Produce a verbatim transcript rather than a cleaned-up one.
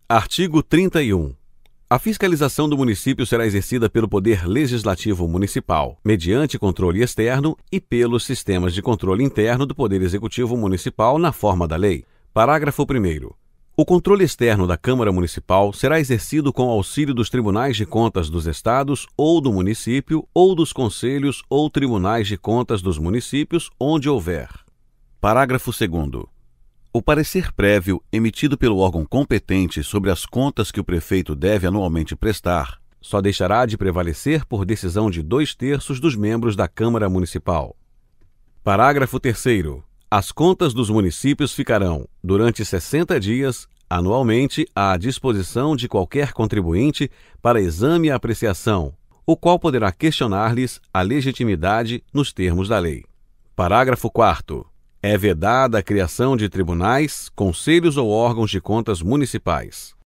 Artigo trinta e um. A fiscalização do município será exercida pelo Poder Legislativo Municipal, mediante controle externo e pelos sistemas de controle interno do Poder Executivo Municipal na forma da lei. Parágrafo primeiro. O controle externo da Câmara Municipal será exercido com auxílio dos Tribunais de Contas dos Estados ou do município ou dos Conselhos ou Tribunais de Contas dos municípios, onde houver. Parágrafo segundo. O parecer prévio emitido pelo órgão competente sobre as contas que o prefeito deve anualmente prestar só deixará de prevalecer por decisão de dois terços dos membros da Câmara Municipal. Parágrafo terceiro. As contas dos municípios ficarão, durante sessenta dias, anualmente, à disposição de qualquer contribuinte para exame e apreciação, o qual poderá questionar-lhes a legitimidade nos termos da lei. Parágrafo quarto. É vedada a criação de tribunais, conselhos ou órgãos de contas municipais.